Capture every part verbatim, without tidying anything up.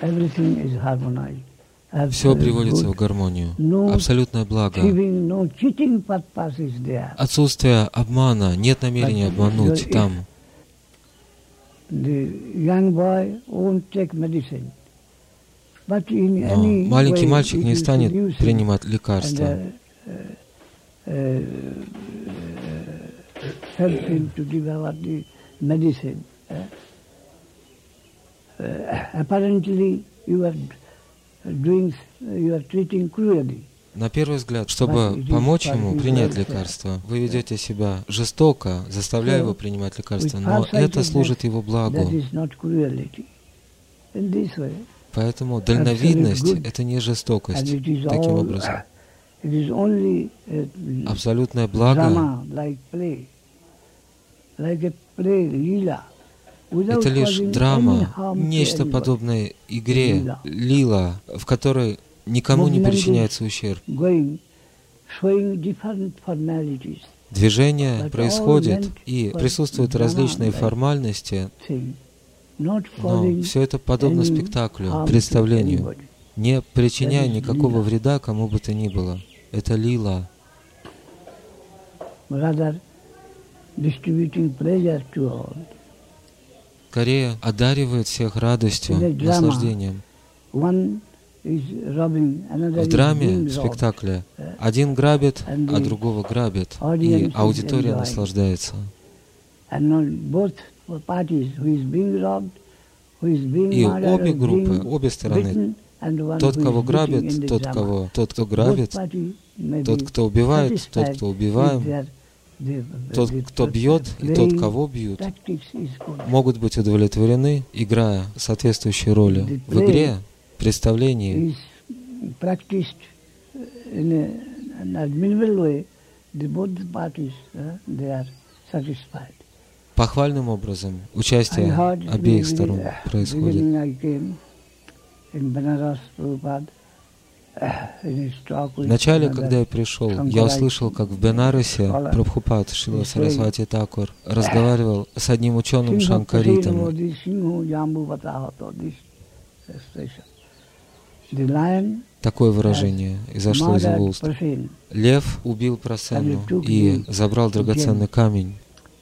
Все приводится в гармонию. Абсолютное благо. Отсутствие обмана, нет намерения обмануть там. Но маленький мальчик не станет принимать лекарства. На первый взгляд, чтобы помочь ему принять лекарство, вы ведете себя жестоко, заставляя его принимать лекарство, но это служит его благу. Поэтому дальновидность — это не жестокость. Таким образом, абсолютное благо — это лишь драма, нечто подобное игре, лила, в которой никому не причиняется ущерб. Движение происходит, и присутствуют различные формальности, но все это подобно спектаклю, представлению, не причиняя никакого вреда кому бы то ни было. Это лила. Скорее одаривает всех радостью, наслаждением. В драме, в спектакле, один грабит, а другого грабит, и аудитория наслаждается. И обе группы, обе стороны, тот, кого грабит, тот, кого, тот, кто грабит, тот, кто убивает, тот, кто убиваем, тот, кто бьет, и тот, кого бьют, могут быть удовлетворены, играя соответствующие роли. В игре, в представлении похвальным образом участие обеих сторон происходит. Вначале, когда я пришел, я услышал, как в Бенарасе Прабхупад Шрила Сарасвати Такур разговаривал с одним ученым Шанкаритом. Такое выражение изошло из его уст. Лев убил Прасенну и забрал драгоценный камень.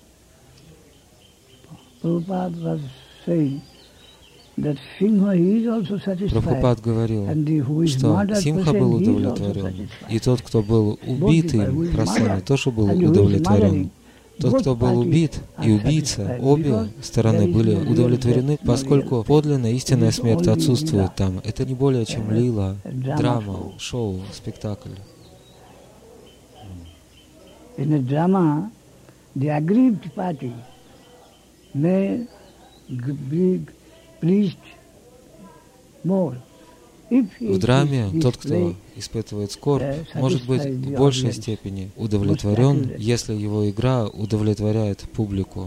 Прабхупад говорил, что Симха был удовлетворен, и тот, кто был убит им, Прасенной, тоже был удовлетворен. Тот, кто был убит, и убийца, обе стороны были удовлетворены, поскольку подлинная истинная смерть отсутствует там. Это не более чем лила, драма, шоу, спектакль. В драме тот, кто испытывает скорбь, может быть в большей степени удовлетворен, если его игра удовлетворяет публику.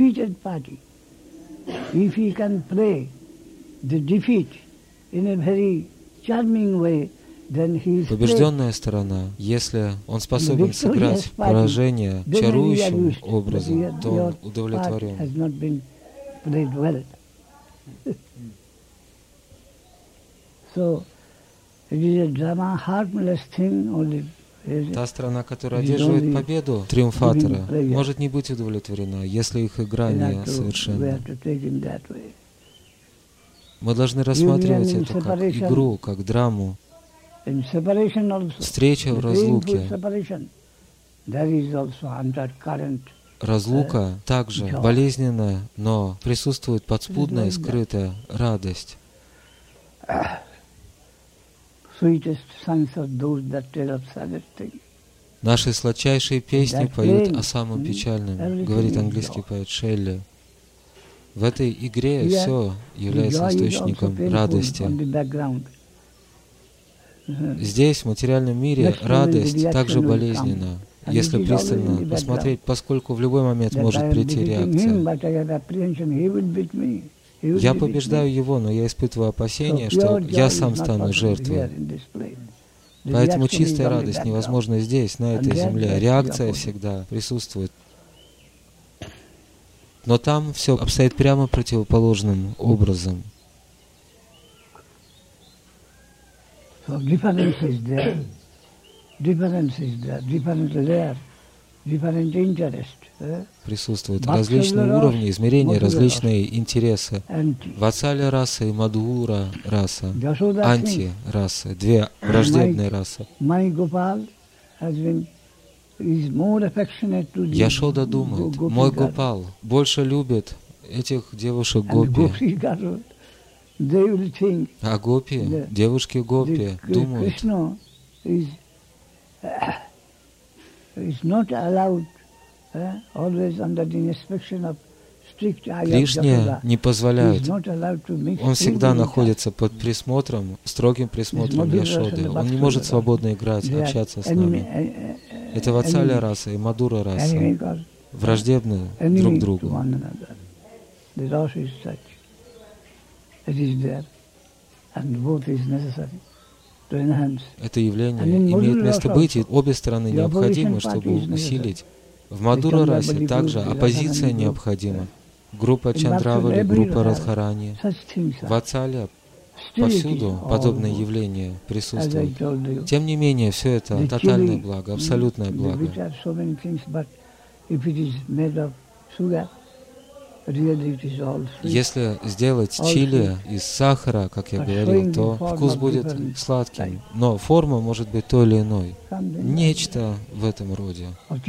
Побежденная сторона, если он способен сыграть поражение чарующим образом, то он удовлетворен. Та страна, которая одерживает победу триумфатора, может не быть удовлетворена, если их игра не совершенна. Мы должны рассматривать это как игру, как драму. Встреча в разлуке. Разлука также болезненная, но присутствует подспудная, скрытая радость. Наши сладчайшие песни поют о самом печальном, говорит английский поэт Шелли. В этой игре все является источником радости. Здесь, в материальном мире, радость также болезненна, если пристально посмотреть, поскольку в любой момент может прийти реакция. Я побеждаю его, но я испытываю опасения, что я сам стану жертвой. Поэтому чистая радость невозможна здесь, на этой земле. Реакция всегда присутствует. Но там все обстоит прямо противоположным образом. Присутствуют различные уровни, измерения, различные интересы. Ватсалья раса и Мадхура раса, анти-расы, две враждебные расы. Яшода думает, мой Гопал больше любит этих девушек Гопи. А Гопи, девушки Гопи, думают, Кришне не позволяют. Он всегда находится под присмотром, строгим присмотром Яшоды. Он не может свободно играть, общаться с нами. Это Ватсалья раса и Мадхура раса, враждебны друг другу. Это явление имеет место быть, и обе стороны необходимы, чтобы усилить. В Мадхура расе также оппозиция необходима. Группа Чандравали, группа Радхарани. В Ватсалья повсюду подобные явления присутствуют. Тем не менее, все это тотальное благо, абсолютное благо. Если сделать чили из сахара, как я говорил, то вкус будет сладким, но форма может быть той или иной. Нечто в этом роде.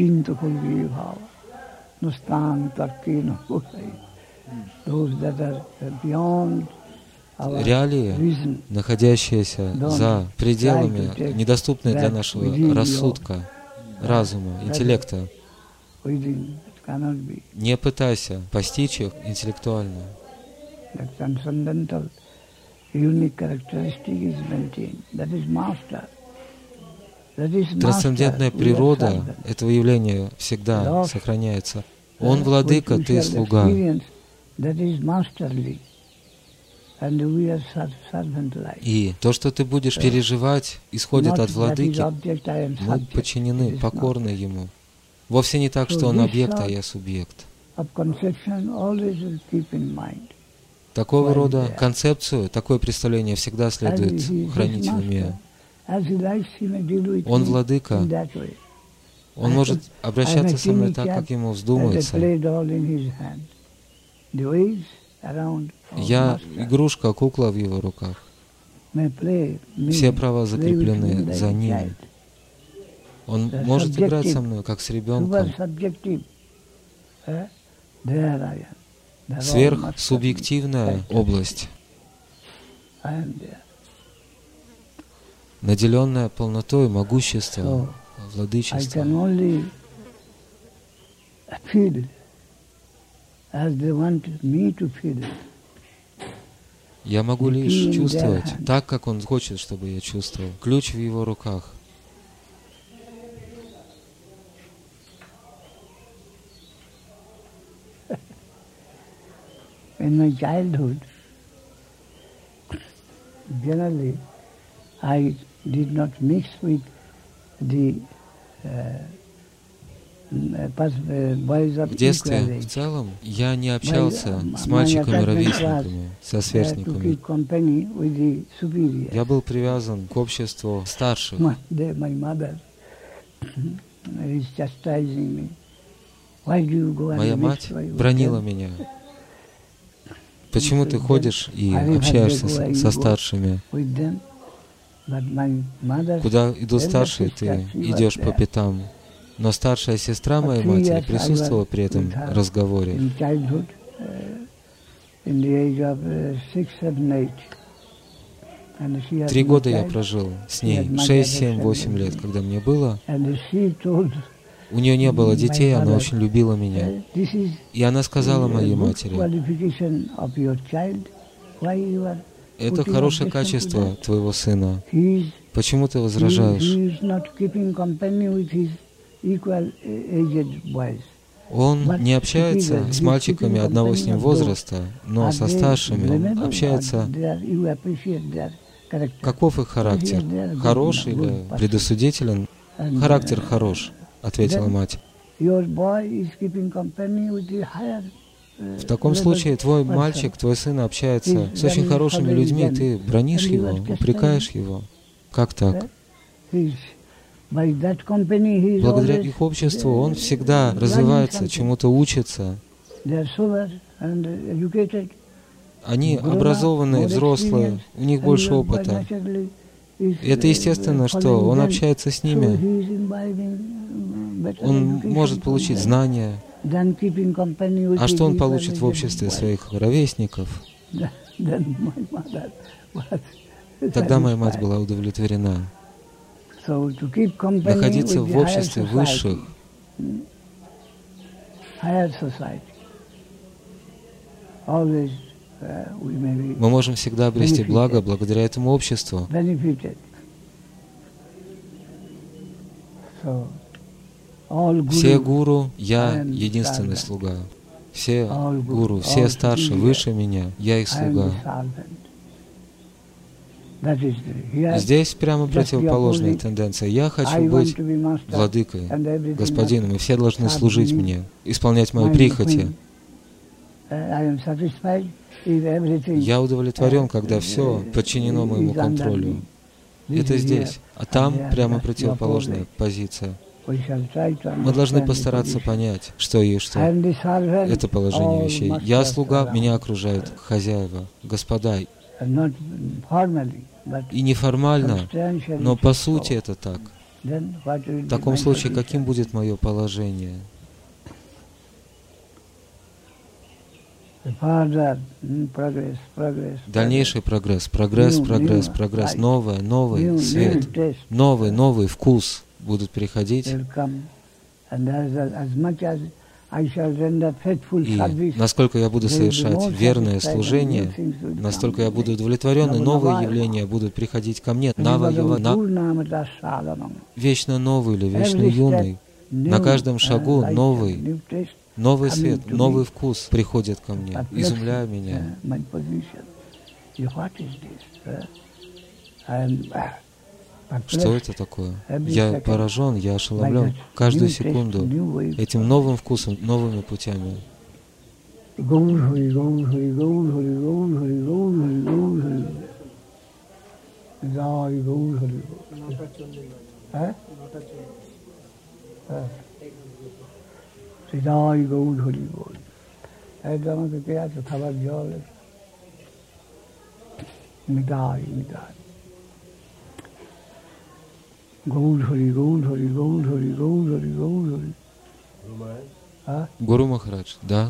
Реалии, находящиеся за пределами, недоступные для нашего рассудка, разума, интеллекта, не пытайся постичь их интеллектуально. Трансцендентная природа этого явления всегда сохраняется. Он владыка, ты слуга. И то, что ты будешь переживать, исходит от владыки. Мы подчинены, покорны ему. Вовсе не так, что он объект, а я субъект. Такого рода концепцию, такое представление всегда следует хранить в уме. Он владыка. Он может обращаться со мной так, как ему вздумается. Я игрушка, кукла в его руках. Все права закреплены за ним. Он может играть со мной, как с ребенком. Сверхсубъективная область, наделенная полнотой, могуществом, владычеством. Я могу лишь чувствовать так, как он хочет, чтобы я чувствовал. Ключ в его руках. In my childhood, generally, I did not mix with the uh, В детстве, в целом, я не общался с мальчиками-ровесниками, со сверстниками. Я был привязан к обществу старших. Моя мать бранила меня. Почему ты ходишь и общаешься со, со старшими? Куда идут старшие, ты идешь по пятам. Но старшая сестра моей матери присутствовала при этом разговоре. Три года я прожил с ней, шесть, семь, восемь лет, когда мне было. У нее не было детей, она очень любила меня. И она сказала моей матери: это хорошее качество твоего сына. Почему ты возражаешь? Он не общается с мальчиками одного с ним возраста, но со старшими он общается. Каков их характер? Хорош или предосудителен? Характер хорош, ответила мать. В таком случае твой мальчик, твой сын общается с очень хорошими людьми, ты бранишь его, упрекаешь его. Как так? Благодаря их обществу он всегда развивается, чему-то учится. Они образованные, взрослые, у них больше опыта. И это естественно, что он общается с ними. Он может получить знания. А что он получит в обществе своих ровесников? Тогда моя мать была удовлетворена. Находиться в обществе высших, мы можем всегда обрести благо благодаря этому обществу. Все гуру, я единственный слуга. Все гуру, все старше, выше меня, я их слуга. Здесь прямо противоположная тенденция. Я хочу быть владыкой, господином, и все должны служить мне, исполнять мои прихоти. Я удовлетворен, когда все подчинено моему контролю. Это здесь. А там прямо противоположная позиция. Мы должны постараться понять, что есть что. Это положение вещей. Я слуга, меня окружают хозяева, господа. И неформально, но по сути это так. В таком случае, каким будет мое положение? Дальнейший прогресс, прогресс, прогресс, прогресс, новое, новый свет, новый, новый вкус будут приходить. И насколько я буду совершать верное служение, настолько я буду удовлетворен, и новые явления будут приходить ко мне. Нава Йова, на... вечно новый или вечно юный. На каждом шагу новый, новый свет, новый вкус приходит ко мне, изумляя меня. Что это такое? Я поражен, я ошеломлен каждую секунду этим новым вкусом, новыми путями. Гуру Махарадж, да?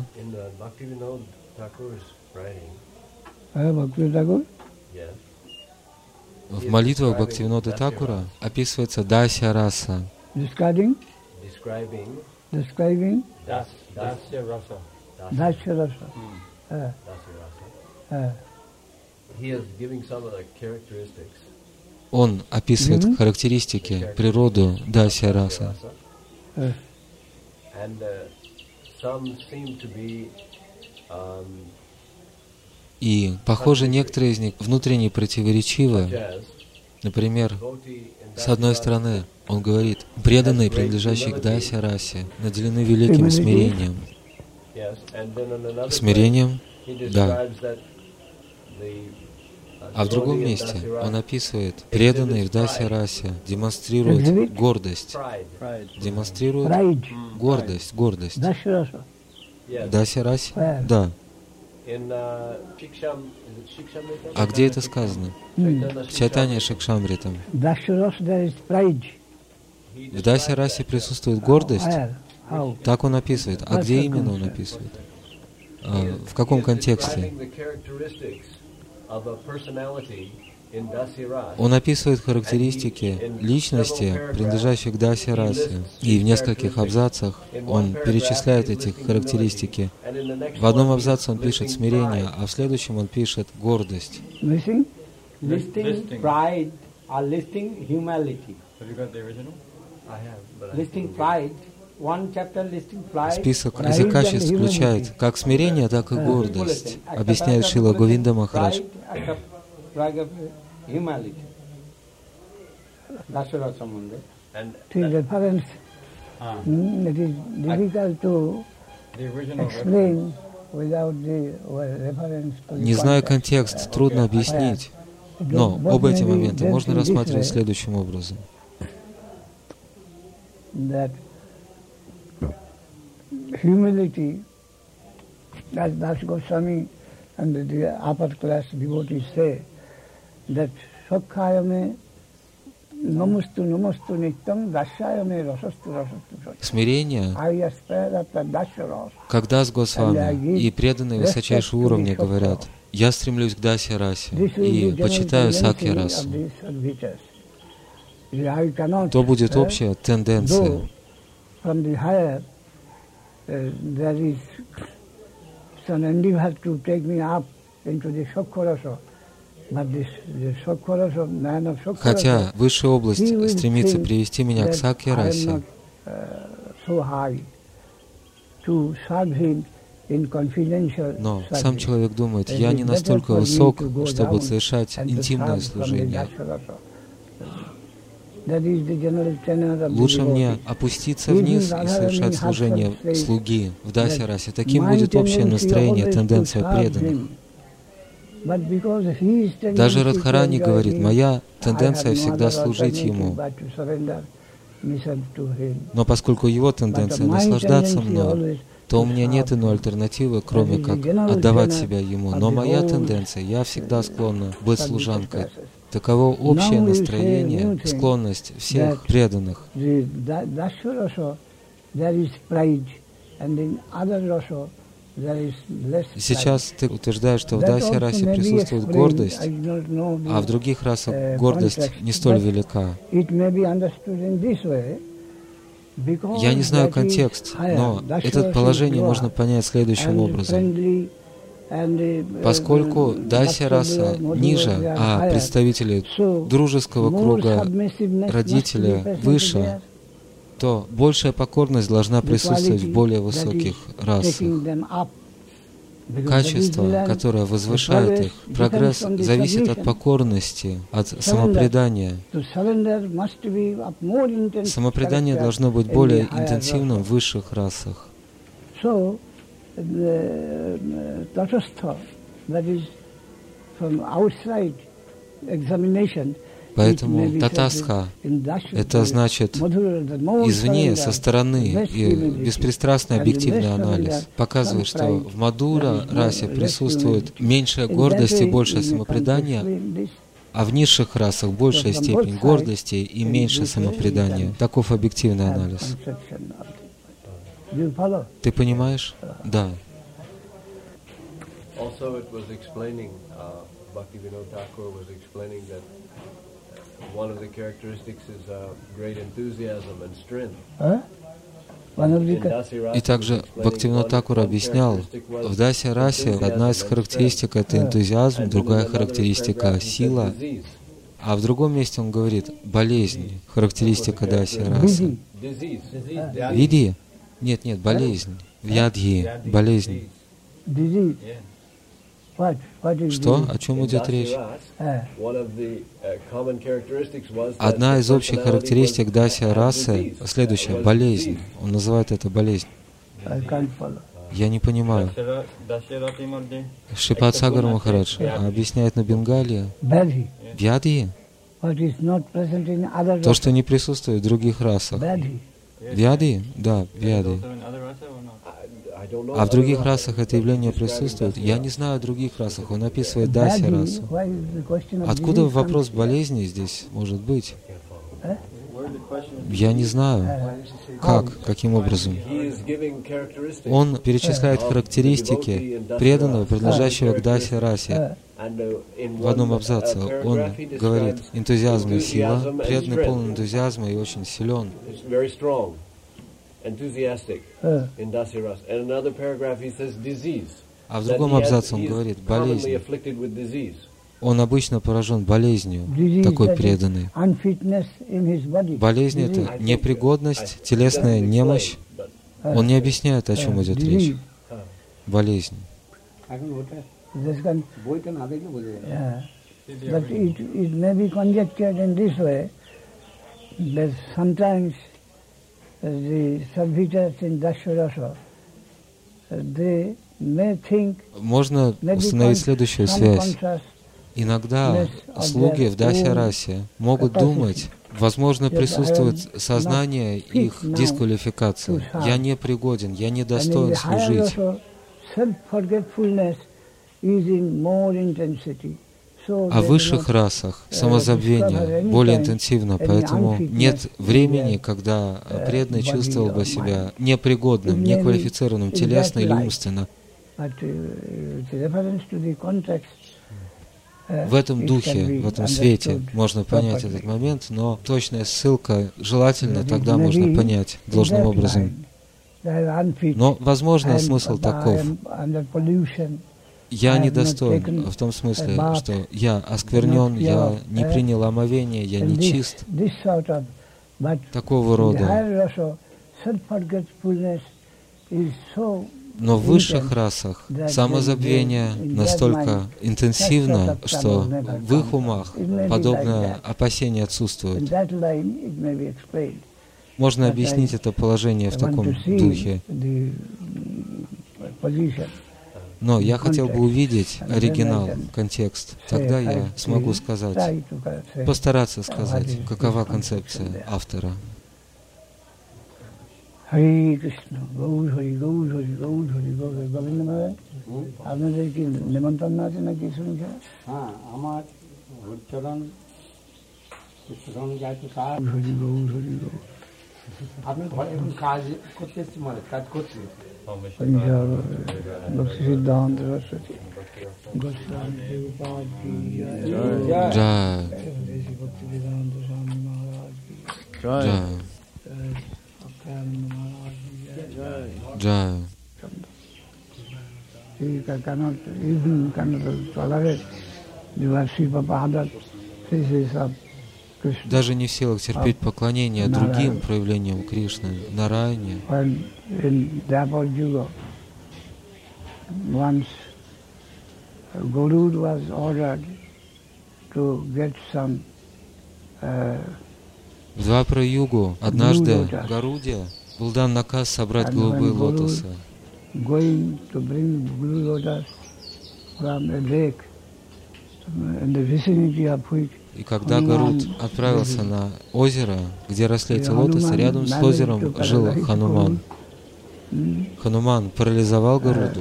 В молитвах Бхактивинода Такура описывается Дася Раса. Describing? Describing? Dasya Rasa. Dasya Rasa. He is giving some of the characteristics. Он описывает mm-hmm. характеристики, природу Дася Раса. Uh. And uh, some seem to be um, И, похоже, некоторые из них внутренне противоречивы. Например, с одной стороны, он говорит, преданные, принадлежащие к Дася Расе, наделены великим смирением. Смирением? Да. А в другом месте он описывает, преданные в Дася Расе демонстрируют гордость. Демонстрируют гордость, гордость. В Дася Расе? Да. А где это сказано? В Чайтанья Шикшамритам. В Дася Расе присутствует гордость? Так он описывает. А где именно он описывает? А, в каком контексте? Он описывает характеристики личности, принадлежащих к Дася Расе. И в нескольких абзацах он перечисляет эти характеристики. В одном абзаце он пишет смирение, а в следующем он пишет гордость. Listing pride or listing humility. Have you got the original? I have, but I listing pride. One chapter listing pride. Список из качеств включает как смирение, так и гордость, объясняет Шрила Говинда Махарадж. Не зная контекст, трудно объяснить. Но оба эти момента можно рассматривать следующим образом. That humility, as Das Goswami and the upper class devotees say, that Sakhayame Namastu Namastu Nityam Dasyayame Rasastu Rasastu. Смирение, I aspire after Dasya. когда с Госвами и преданные высочайшего уровня говорят: «Я стремлюсь к Дасе расе и почитаю Сакья расу», то будет общая тенденция. Хотя высшая область стремится привести меня к Сакья расе, но сам человек думает: я не настолько высок, чтобы совершать интимное служение. Лучше мне опуститься вниз и совершать служение слуги в Дасья-расе. Таким будет общее настроение, тенденция преданных. Даже Радхарани говорит: моя тенденция всегда служить ему. Но поскольку его тенденция наслаждаться мной, то у меня нет иной альтернативы, кроме как отдавать себя ему. Но моя тенденция, я всегда склонна быть служанкой. Таково общее настроение, склонность всех преданных. Сейчас ты утверждаешь, что в Дасья-расе присутствует гордость, а в других расах гордость не столь велика. Я не знаю контекст, но это положение можно понять следующим образом. Поскольку Дасья-раса ниже, а представители дружеского круга родителя выше, то большая покорность должна присутствовать в более высоких расах. Качество, которое возвышает их, прогресс зависит от покорности, от самопредания. Самопредание должно быть более интенсивным в высших расах. Поэтому татастха — это значит извне, со стороны, и беспристрастный объективный анализ показывает, что в Мадура расе присутствует меньшая гордость и большее самопредание, а в низших расах большая степень гордости и меньше самопредания. Таков объективный анализ. Ты понимаешь? Да. One of the characteristics is uh, great enthusiasm and strength. И также Бхактивинода Тхакур объяснял, в Дасья-расе одна из характеристик — это энтузиазм, другая характеристика — сила, а в другом месте он говорит — болезнь, характеристика Дасья-расы. Види? Нет, нет, болезнь. Вьядхи, болезнь. Что? О чем идет речь? Одна из общих характеристик Дасья-расы следующая — болезнь. Он называет это болезнь. Я не понимаю. Шрипад Сагар Махарадж объясняет на Бенгалии. Вьядхи? То, что не присутствует в других расах. Вьядхи? Да, вьядхи. А в других расах это явление присутствует? Я не знаю о других расах. Он описывает Дасья-расу. Откуда вопрос болезни здесь может быть? Я не знаю. Как? Каким образом? Он перечисляет характеристики преданного, принадлежащего к Дасья-расе. В одном абзаце он говорит: энтузиазм и сила, преданный полон энтузиазма и очень силен. Enthusiastic in Dasya Rasa. And in another paragraph he says disease. А в другом абзаце он говорит болезнь. Он обычно поражен болезнью, такой преданный. Болезнь — это непригодность, телесная немощь. Он не объясняет, о чем идет речь. Болезнь. The servitors in Dashya-rasa, they may think, можно установить следующую связь. Иногда слуги в Дасья-расе могут думать, возможно, присутствует сознание их дисквалификации. Я не пригоден, я не достоин служить. О высших расах самозабвение более интенсивно, поэтому нет времени, когда преданный чувствовал бы себя непригодным, неквалифицированным телесно или умственно. В этом духе, в этом свете можно понять этот момент, но точная ссылка желательно тогда можно понять должным образом. Но, возможно, смысл таков. Я недостоин в том смысле, что я осквернен, я не принял омовение, я не чист. Такого рода. Но в высших расах самозабвение настолько интенсивно, что в их умах подобное опасение отсутствует. Можно объяснить это положение в таком духе. Но я хотел бы увидеть оригинал, контекст. Тогда я смогу сказать, постараться сказать, какова концепция автора. Hare Krishna, Gaur Hari, Gaur Hari, Gaur Hari, Gaur Hari. Govinda Maharaj, আপনাদের কি নিমন্ত্রণ আছে নাকি শুনছেন? হ্যাঁ, আমার চরণ চরণ যাইতে কাজ হরি গৌর হরি গৌর। আপনি ঘরে এখন কাজ করতে এসেছি মানে কাজ করছি। ভক্তি সিদ্ধান্ত সরস্বতী গোস্বামী দেবপাদ কি জয়। জয়। ভক্তি সিদ্ধান্ত স্বামী মহারাজ কি জয়। Jai. He cannot even cannot tolerate the worship of other faces of Krishna. Даже не в силах терпеть поклонение другим проявлениям Кришны, Нараяне. When in Dwapar Yuga, once Garud was ordered to get some uh, В Двапара-югу однажды Гаруде был дан наказ собрать голубые лотосы. И когда Гаруд отправился на озеро, где росли эти лотосы, рядом с озером жил Хануман. Хануман парализовал Гаруду.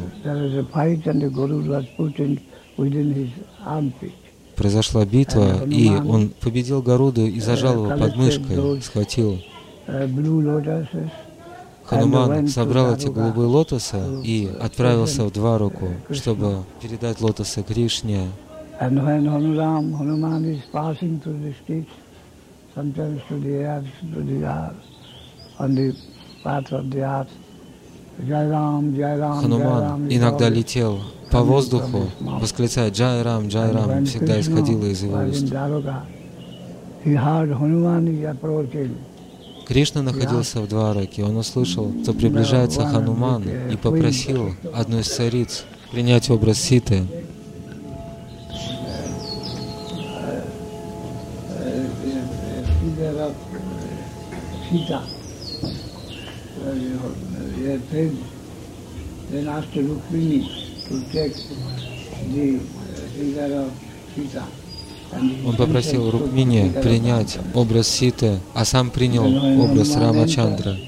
Произошла битва, и он победил Гаруду и зажал его под мышкой, схватил. Хануман собрал эти голубые лотосы и отправился в Двараку, чтобы передать лотосы Кришне. Хануман иногда летел по воздуху, восклицая «Джай Рам, Джай Рам», всегда исходило из его уст. Кришна находился в Двараке, он услышал, что приближается Хануман, и попросил одну из цариц принять образ Ситы. Он попросил Рукмини принять образ Ситы, а сам принял образ Рамачандра.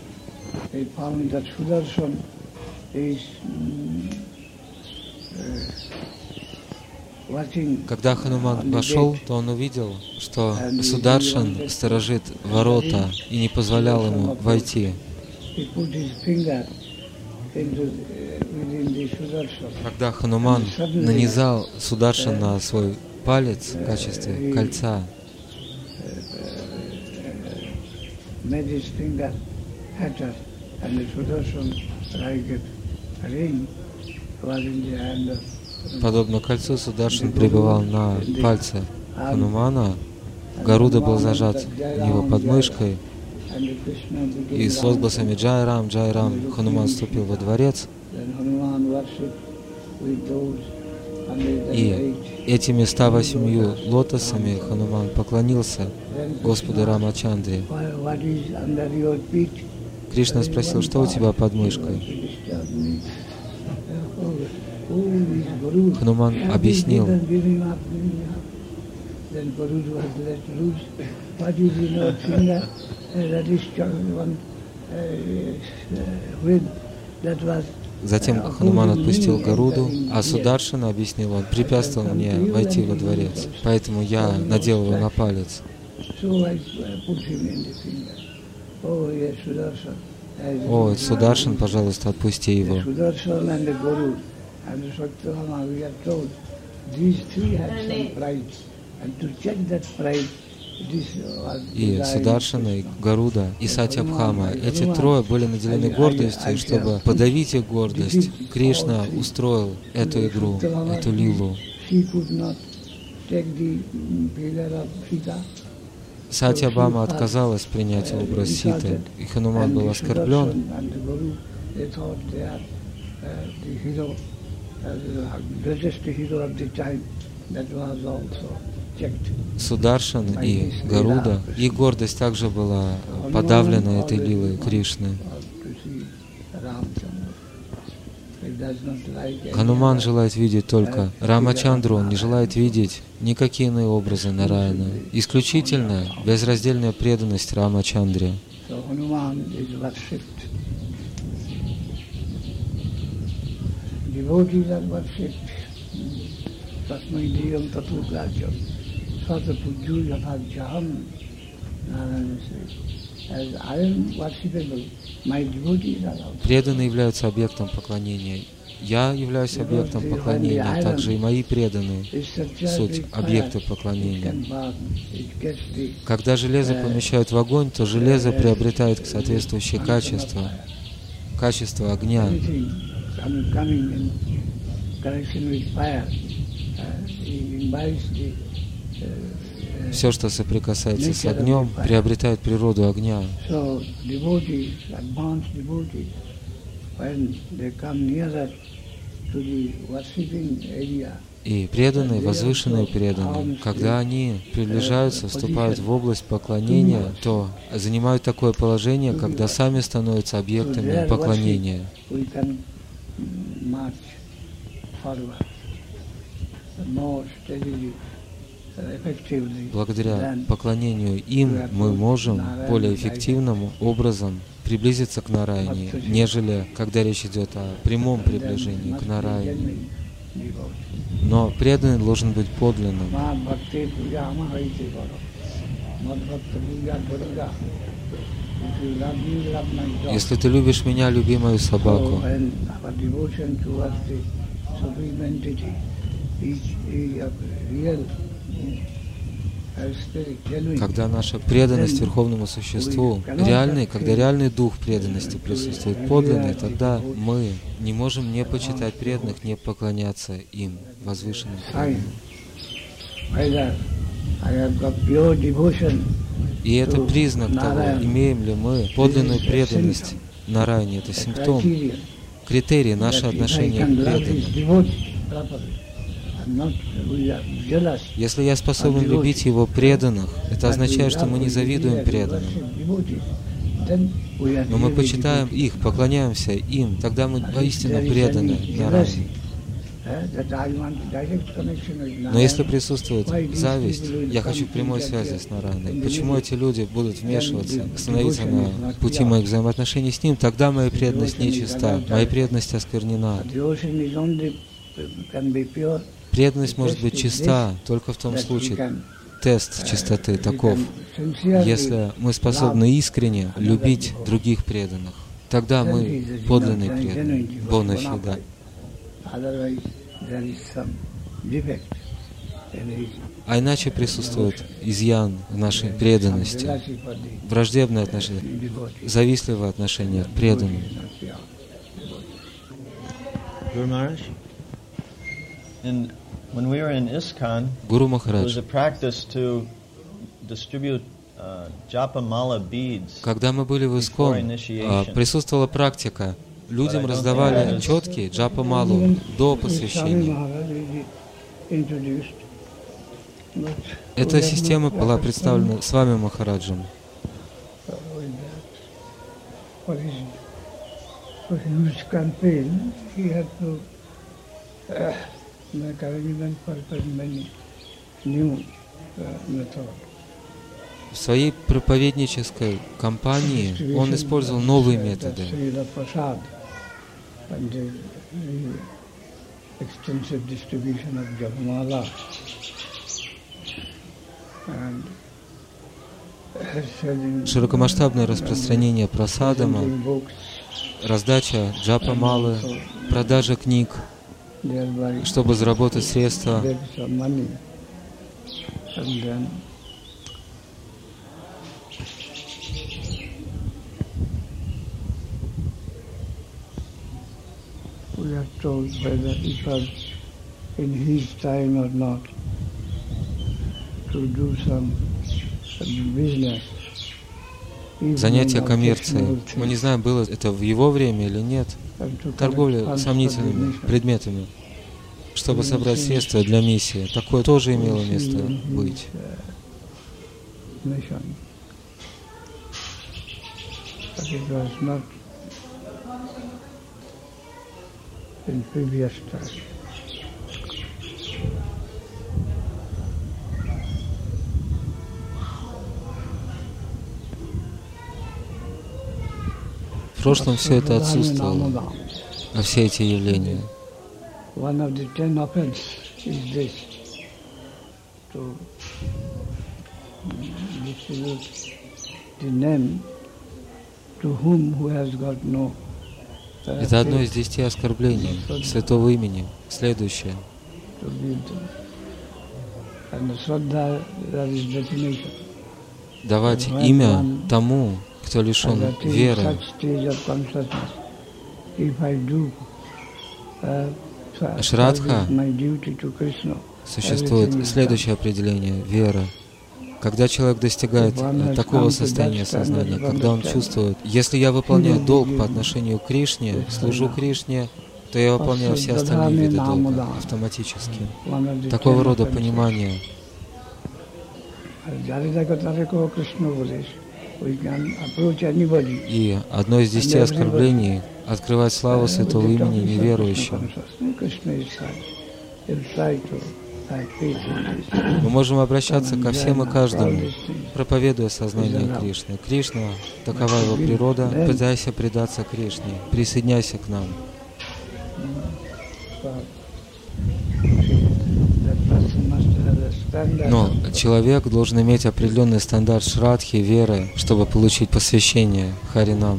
Когда Хануман вошел, то он увидел, что Сударшан сторожит ворота и не позволял ему войти. Когда Хануман нанизал Сударшан на свой палец в качестве кольца, подобно кольцу, Сударшан пребывал на пальце Ханумана, Гаруда был зажат у него под мышкой, и с возгласами «Джай Рам, Джай Рам» Хануман вступил во дворец, и этими ста восемью лотосами Хануман поклонился Господу Рамачандре. Кришна спросил, что у тебя под мышкой? Хануман объяснил, затем Хануман отпустил Гаруду, а Сударшана, объяснил он, препятствовал мне войти во дворец, поэтому я надел его на палец. О, Сударшан, пожалуйста, отпусти его. И Сударшана, и Гаруда, и Сатьябхама, эти трое были наделены гордостью, и чтобы подавить их гордость, Кришна устроил эту игру, эту лилу. Сатьябхама отказалась принять образ Ситы, и Хануман был оскорблен. Сударшан и Гаруда, их гордость также была подавлена этой лилой Кришны. Хануман желает видеть только Рамачандру, он не желает видеть никакие иные образы Нараяна. Исключительно безраздельная преданность Рамачандре. Преданные являются объектом поклонения. Я являюсь объектом поклонения, также и мои преданные суть объекта поклонения. Когда железо помещают в огонь, то железо приобретает соответствующее качество, качество огня. Все, что соприкасается с огнем, приобретает природу огня. И преданные, возвышенные преданные, когда они приближаются, вступают в область поклонения, то занимают такое положение, когда сами становятся объектами поклонения. Благодаря поклонению им мы можем более эффективным образом приблизиться к Нараяне, нежели когда речь идет о прямом приближении к Нараяне. Но преданный должен быть подлинным. Если ты любишь меня, люби мою собаку. Когда наша преданность Верховному Существу реальный, когда реальный дух преданности присутствует подлинный, тогда мы не можем не почитать преданных, не поклоняться им, возвышенным преданным. И это признак того, имеем ли мы подлинную преданность Нараяне. Это симптом, критерий нашего отношения к преданным. Если я способен любить его преданных, это означает, что мы не завидуем преданным. Но мы почитаем их, поклоняемся им, тогда мы воистину преданы Нараяне. Но если присутствует зависть, я хочу прямой связи с Нараяной. Почему эти люди будут вмешиваться, становиться на пути моих взаимоотношений с ним, тогда моя преданность нечиста, моя преданность осквернена. Преданность может быть чиста только в том случае, тест чистоты таков, если мы способны искренне любить других преданных, тогда мы подлинные преданные, бонафида. А иначе присутствует изъян в нашей преданности, враждебное отношение, завистливое отношение к преданным. When we were in ISKCON, Гуру there Махарадж, was a practice to distribute uh, japamala beads. Когда мы были в Искон, присутствовала практика. Людям раздавали четки джапамалу до посвящения. Эта система была представлена с вами, Махараджем. В своей проповеднической кампании он использовал новые методы. Широкомасштабное распространение прасадама, раздача джапа-малы, продажа книг, чтобы заработать средства. We are told whether it was in his time or not to do some business. Занятие коммерцией. Мы не знаем, было это в его время или нет. Торговля сомнительными предметами, чтобы собрать средства для миссии. Такое тоже имело место быть. In previous time. В прошлом все это отсутствовало, а все эти явления. One of the ten offenses is this, to distribute the name to whom who has got no. Это одно из десяти оскорблений святого имени. Следующее. Давать имя тому, кто лишен веры. Шрадха существует следующее определение — вера. Когда человек достигает такого состояния сознания, когда он чувствует, если я выполняю долг по отношению к Кришне, служу Кришне, то я выполняю все остальные виды долга автоматически. Такого рода понимание. И одно из десяти оскорблений — открывать славу святого имени неверующим. Мы можем обращаться ко всем и каждому, проповедуя сознание Кришны. Кришна, такова его природа, пытайся предаться Кришне, присоединяйся к нам. Но человек должен иметь определенный стандарт шрадхи, веры, чтобы получить посвящение Харинам.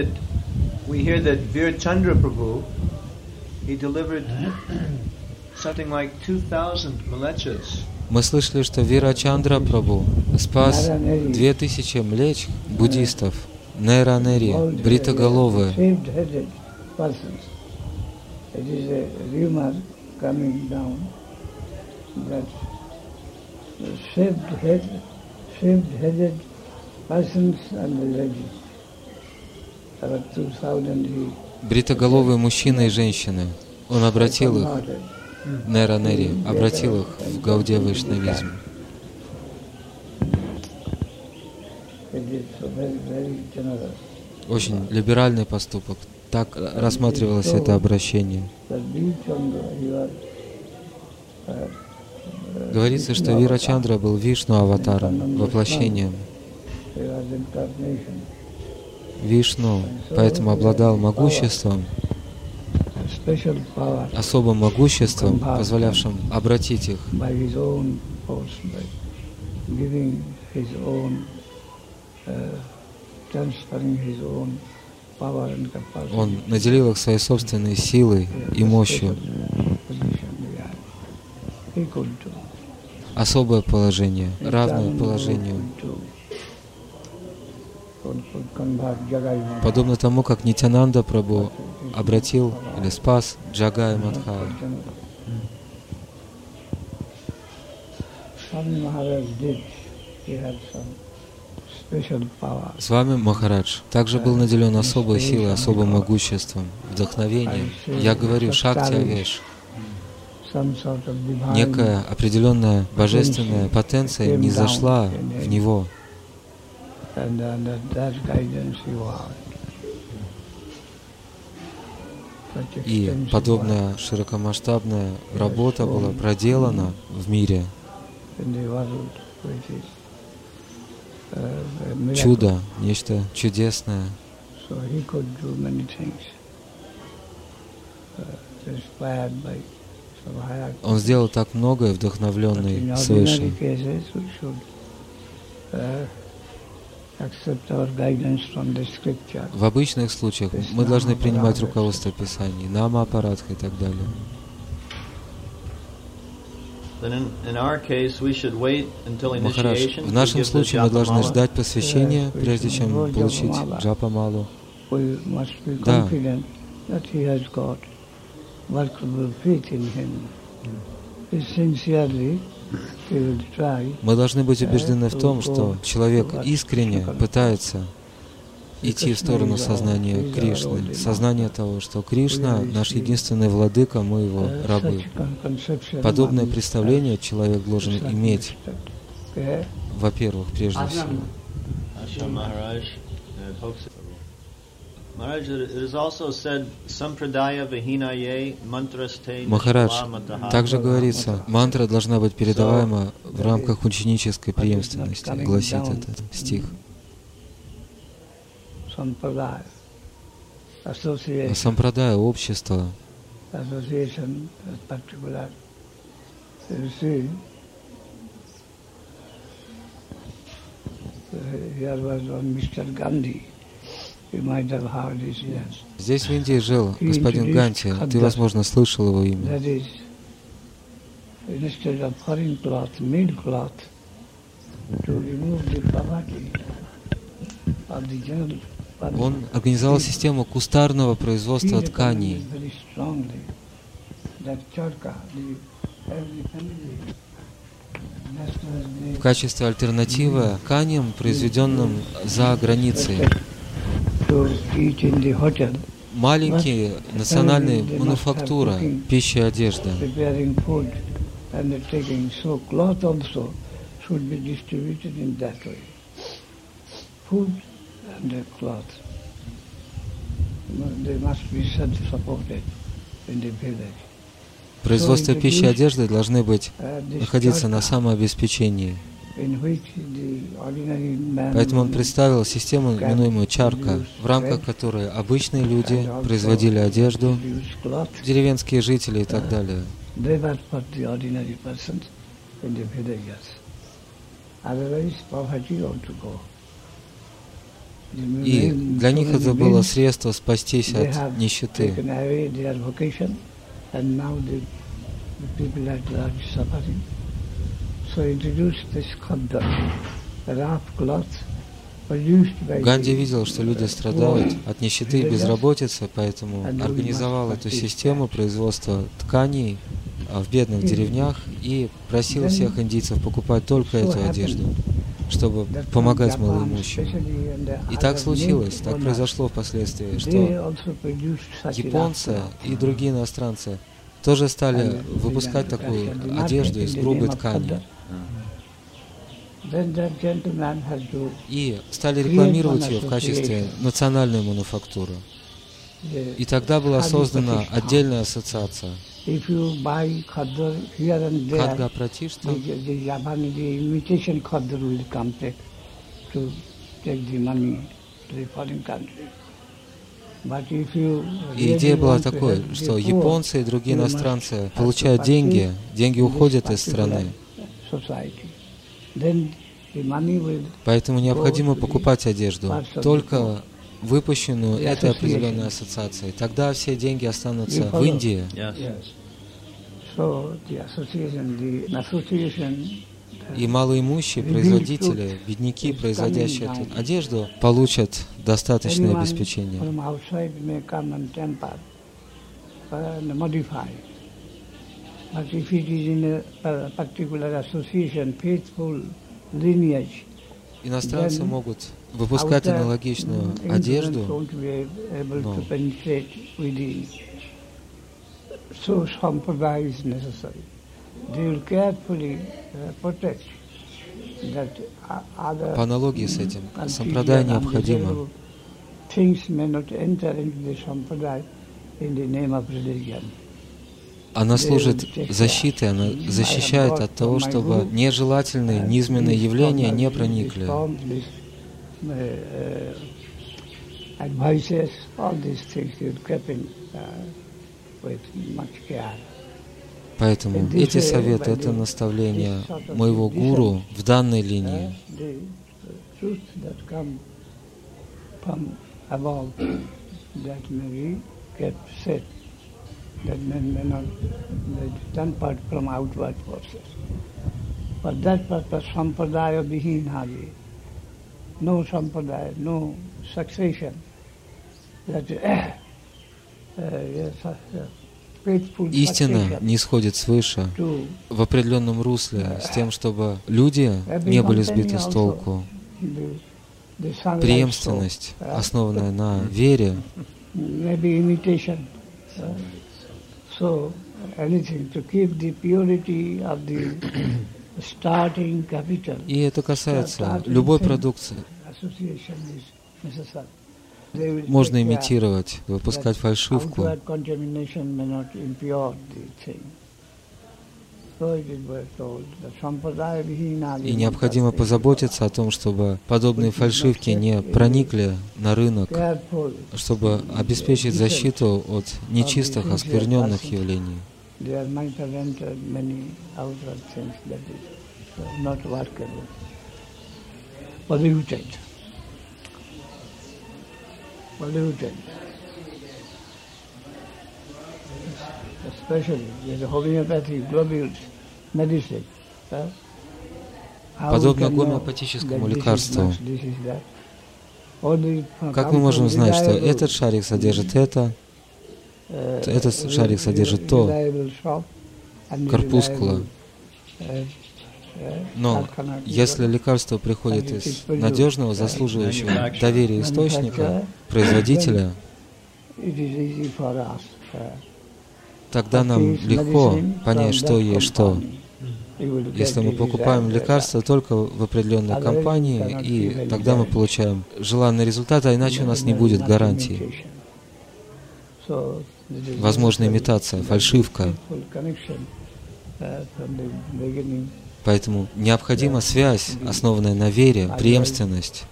Мы слышали, что Вирачандра Прабху спас две тысячи млеч буддистов, нейранери, бритоголовые. Бритоголовые мужчины и женщины. Он обратил их, нейранери, обратил их в Гаудия Вайшнавизм. Очень либеральный поступок. Так рассматривалось это обращение. Говорится, что Вирачандра был Вишну аватаром, воплощением. Вишну, поэтому обладал могуществом, особым могуществом, позволявшим обратить их. Он наделил их своей собственной силой и мощью. Особое положение, равное положению. Подобно тому, как Нитянанда Прабху обратил или спас Джагай Мадхая. С вами Махарадж также был наделен особой силой, особым могуществом, вдохновением. Я говорю Шакти Авеш. Некая определенная божественная потенция не зашла в него. И подобная широкомасштабная работа была проделана в мире. Чудо, нечто чудесное. Он сделал так многое, вдохновленный свыше. В обычных случаях мы должны принимать руководство Писаний, Нама Апарадха и так далее. Махарадж, в нашем случае мы должны ждать посвящения, прежде чем получить джапа-малу. Да. Мы должны быть убеждены в том, что человек искренне пытается идти в сторону сознания Кришны, сознания того, что Кришна — наш единственный владыка, мы его рабы. Подобное представление человек должен иметь, во-первых, прежде всего. Махарадж, также говорится, мантра должна быть передаваема в рамках ученической преемственности, гласит этот стих. Сампрадая, общество, здесь в Индии жил господин Ганди, ты, возможно, слышал его имя. Он организовал систему кустарного производства тканей. В качестве альтернативы тканям, произведенным за границей. Маленькие национальные мануфактура пищи и одежды. Производство пищи и одежды должны быть находиться на самообеспечении. Поэтому он представил систему, именуемую чарка, в рамках которой обычные люди производили одежду, деревенские жители и так далее. И для них это было средство спастись от нищеты. Ганди видел, что люди страдают от нищеты и безработицы, поэтому организовал эту систему производства тканей в бедных деревнях и просил всех индийцев покупать только эту одежду, чтобы помогать малоимущим. И так случилось, так произошло впоследствии, что японцы и другие иностранцы тоже стали выпускать такую одежду из грубой ткани. И стали рекламировать ее в качестве национальной мануфактуры. И тогда была создана отдельная ассоциация. Khadga Pratishta. И идея была такой, что японцы и другие иностранцы получают деньги, деньги уходят из страны. Поэтому необходимо покупать одежду, только выпущенную этой определенной ассоциацией. Тогда все деньги останутся в Индии. И малоимущие производители, бедняки, производящие эту одежду, получат достаточное обеспечение. Иностранцы могут выпускать аналогичную одежду, но по аналогии с этим, сампрадая необходимо. Она служит защитой, она защищает от того, чтобы нежелательные, низменные явления не проникли. Поэтому эти советы, это наставления моего гуру в данной линии. That men may not turn part from outward forces. For that purpose, sampradaya vihinadi, no sampradaya, no succession. That uh, yes, faithful истина не исходит свыше в определенном русле с тем, чтобы люди не были сбиты с толку. Преемственность, основанная на вере, so anything to keep the purity of the starting capital. И это касается любой продукции. Можно имитировать, выпускать фальшивку. И необходимо позаботиться о том, чтобы подобные фальшивки не проникли на рынок, чтобы обеспечить защиту от нечистых, оскверненных явлений. Подобно гомеопатическому лекарству. Как мы можем знать, что этот шарик содержит это, этот шарик содержит то, корпускула. Но если лекарство приходит из надежного, заслуживающего доверия источника, производителя, тогда нам легко понять, что есть что. Если мы покупаем лекарства только в определенной компании, и тогда мы получаем желанный результат, а иначе у нас не будет гарантии. Возможно, имитация, фальшивка. Поэтому необходима связь, основанная на вере, преемственность.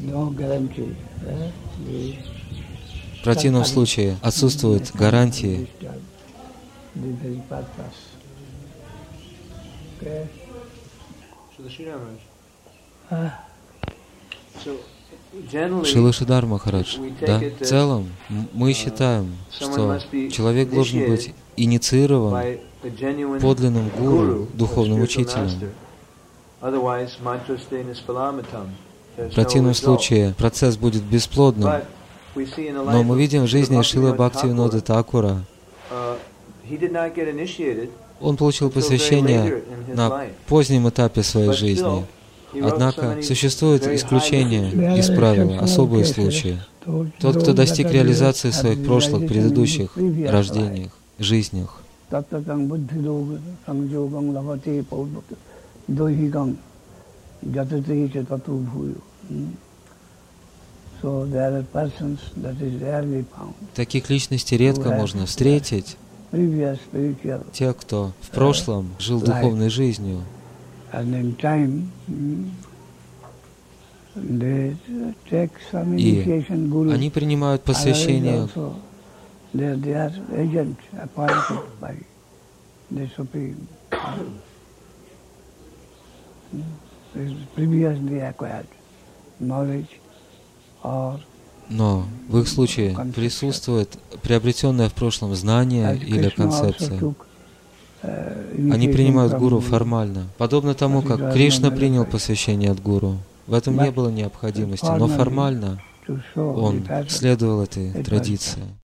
В противном случае отсутствуют гарантии. Шрила Шридар Махарадж, да, в целом мы считаем, что человек должен быть инициирован подлинным гуру, духовным учителем. В противном случае процесс будет бесплодным. Но мы видим в жизни Шрилы Бхактивинода Thakura. Он получил посвящение на позднем этапе своей жизни. Однако существуют исключения из правила, особые случаи. Тот, кто достиг реализации в своих прошлых, предыдущих рождениях, жизнях, таких личностей редко можно встретить. Те, кто в прошлом жил духовной жизнью, и они принимают посвящение. Но в их случае присутствует приобретенное в прошлом знание или концепция. Они принимают гуру формально, подобно тому, как Кришна принял посвящение от гуру. В этом не было необходимости, но формально он следовал этой традиции.